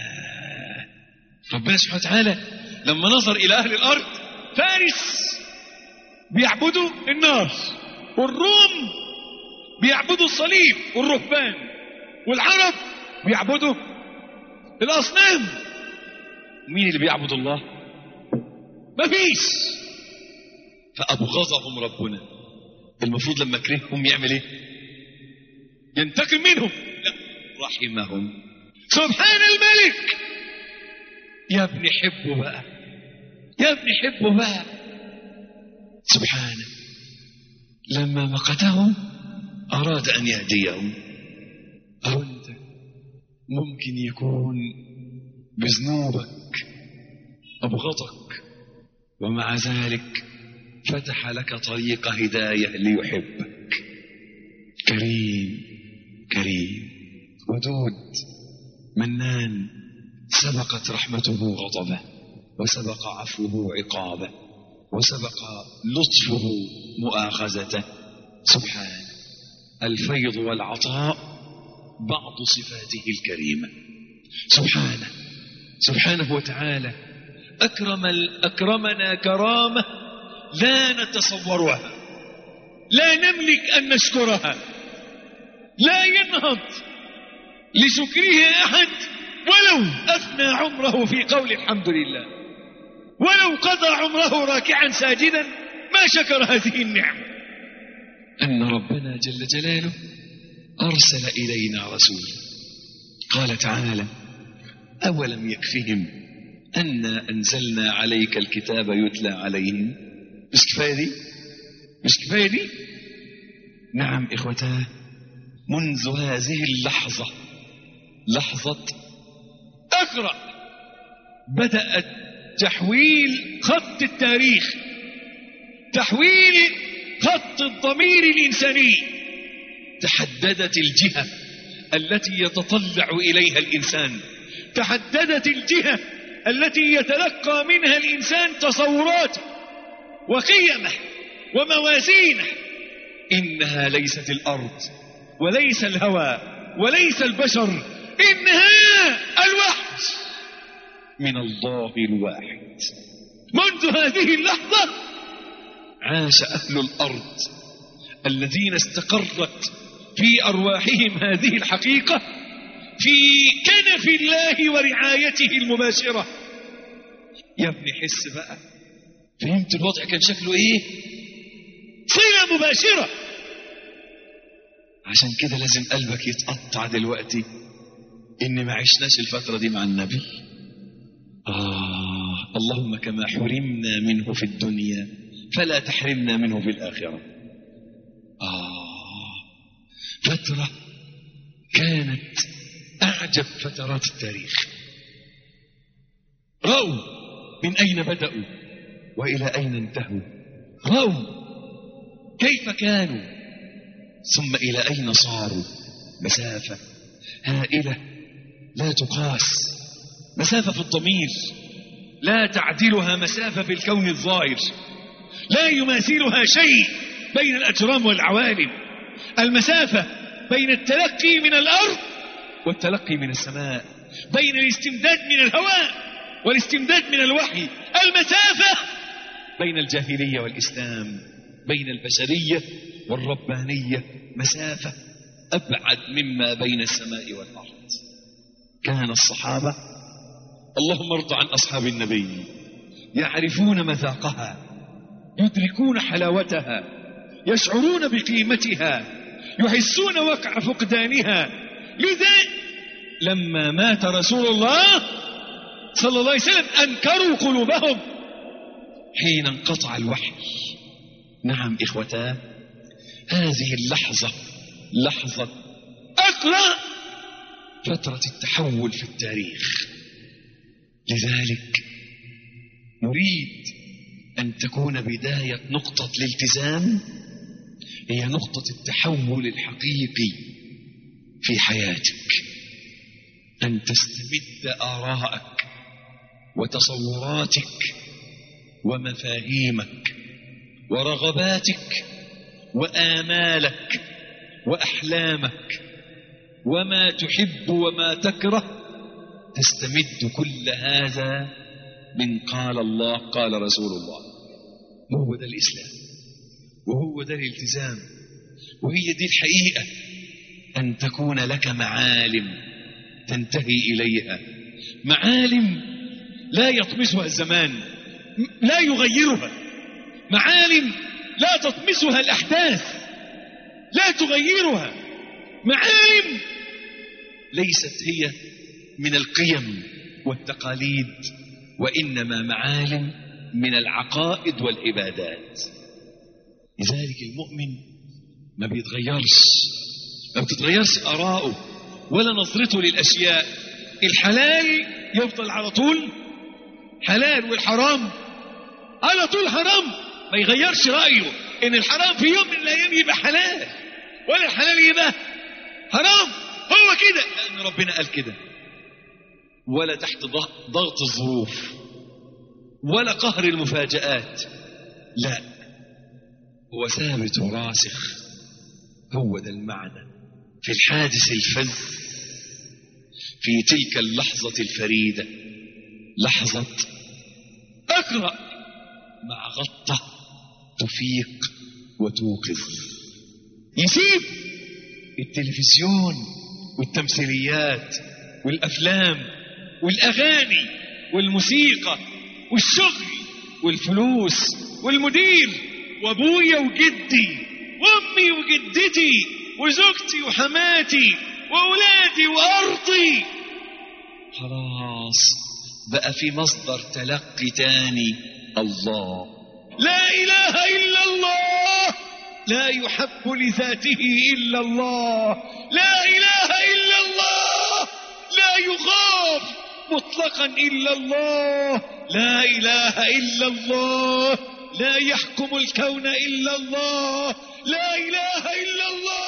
ربنا سبحانه وتعالى لما نظر إلى أهل الأرض، فارس بيعبدوا النار، والروم بيعبدوا الصليب والرهبان، والعرب بيعبدوا الأصنام. مين اللي بيعبد الله؟ مفيش. فأبغضهم ربنا. المفروض لما كرههم يعمل ايه؟ ينتقم منهم؟ لا، رحمهم. سبحان الملك. يا ابني حبه بقى، يا ابني حبه بقى. سبحانه لما مقتهم أراد أن يهديهم. أو أنت ممكن يكون بذنوبك أبغضك، ومع ذلك فتح لك طريق هداية ليحبك. كريم كريم ودود منان، سبقت رحمته غضبه، وسبق عفوه عقابه، وسبق لطفه مؤاخذته. سبحانه الفيض والعطاء بعض صفاته الكريمة. سبحانه وتعالى أكرمنا كرامة لا نتصورها، لا نملك أن نشكرها، لا ينهض لشكره أحد ولو أفنى عمره في قول الحمد لله، ولو قضى عمره راكعا ساجدا ما شكر هذه النعمة. أن ربنا جل جلاله أرسل إلينا رسولا. قال تعالى: أولم يكفهم أنا أنزلنا عليك الكتاب يتلى عليهم. مش كفاية دي؟ نعم إخوتاه، منذ هذه اللحظة، لحظة أقرأ، بدأت تحويل خط التاريخ، تحويل خط الضمير الإنساني. تحددت الجهة التي يتطلع إليها الإنسان، تحددت الجهة التي يتلقى منها الإنسان تصوراته وقيمه وموازينه. إنها ليست الأرض، وليس الهوى، وليس البشر، إنها الوحي من الله الواحد. منذ هذه اللحظة عاش أهل الأرض الذين استقرت في أرواحهم هذه الحقيقة في كنف الله ورعايته المباشرة. يا ابني حس بقى، فهمت الوضع كان شكله ايه؟ صلة مباشرة. عشان كده لازم قلبك يتقطع دلوقتي إن ما عشناش الفترة دي مع النبي. اللهم كما حرمنا منه في الدنيا فلا تحرمنا منه في الآخرة. فترة كانت أعجب فترات التاريخ. رأوا من أين بدأوا وإلى أين انتهوا، رأوا كيف كانوا ثم إلى أين صاروا. مسافة هائلة لا تقاس، مسافة في الضمير لا تعدلها مسافة في الكون الظاهر، لا يماثلها شيء بين الأجرام والعوالم. المسافة بين التلقي من الأرض والتلقي من السماء، بين الاستمداد من الهواء والاستمداد من الوحي. المسافة بين الجاهلية والإسلام، بين البشرية والربانية، مسافة أبعد مما بين السماء والأرض. كان الصحابة، اللهم ارض عن أصحاب النبي، يعرفون مذاقها، يدركون حلاوتها، يشعرون بقيمتها، يحسون وقع فقدانها. لذا لما مات رسول الله صلى الله عليه وسلم أنكروا قلوبهم حين انقطع الوحي. نعم إخوتاه، هذه اللحظة لحظة أقرأ فترة التحول في التاريخ. لذلك نريد أن تكون بداية نقطة الالتزام هي نقطة التحول الحقيقي في حياتك، أن تستمد آراءك وتصوراتك ومفاهيمك ورغباتك وآمالك وأحلامك وما تحب وما تكره، تستمد كل هذا من قال الله قال رسول الله. وهو ده الإسلام، وهو ده الالتزام، وهي دي الحقيقة، أن تكون لك معالم تنتهي إليها، معالم لا يطمسها الزمان، لا يغيرها، معالم لا تطمسها الأحداث، لا تغيرها، معالم ليست هي من القيم والتقاليد، وإنما معالم من العقائد والعبادات. لذلك المؤمن ما بيتغيرش، ما بتتغيرش آراءه ولا نظرته للأشياء. الحلال يفضل على طول حلال، والحرام على طول حرام، ما يغيرش رأيه إن الحرام في يوم من الأيام يبقى حلال، ولا الحلال يبقى حرام. هو كده لأن ربنا قال كده، ولا تحت ضغط الظروف ولا قهر المفاجآت، لا، هو ثابت وراسخ. هو ده المعنى في الحادث الفذ، في تلك اللحظة الفريدة، لحظة أقرأ مع غطة تفيق وتوقظ. يسيب التلفزيون والتمثيليات والأفلام والأغاني والموسيقى والشغل والفلوس والمدير وأبويا وجدي وأمي وجدتي وزوجتي وحماتي وأولادي وأرضي. خلاص بقى في مصدر تلقي تاني، الله، لا إله إلا الله، لا يحب لذاته إلا الله، لا إله إلا الله، لا يخاف مطلقا إلا الله، لا إله إلا الله، لا يحكم الكون إلا الله، لا إله إلا الله.